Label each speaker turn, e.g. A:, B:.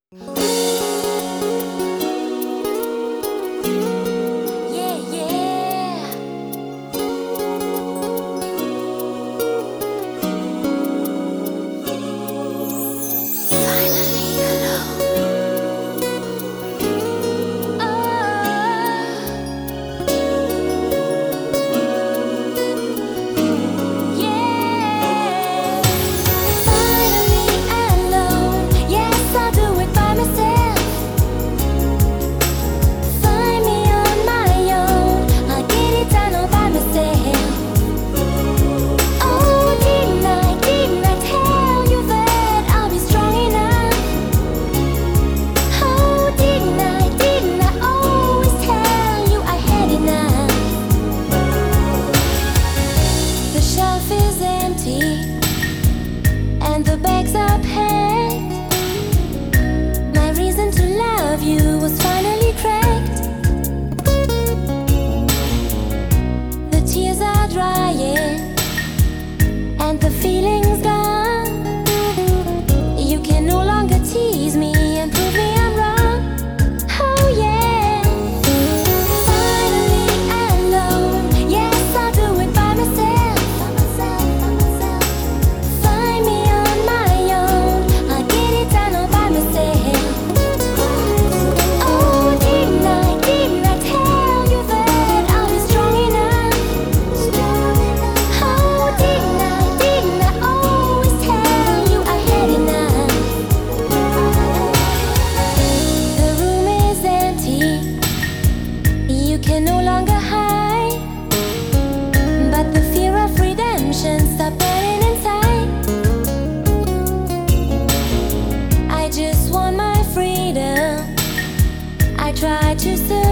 A: And the bags are packed. My reason to love you was finally cracked. The tears are drying and the feeling's gone. You can no longer tease me and prove me I'm wrong. Oh yeah. Finally alone. Yes, I'll do it by myself. Can no longer hide, but the fear of redemption stopped burning inside. I just want my freedom. I try to survive.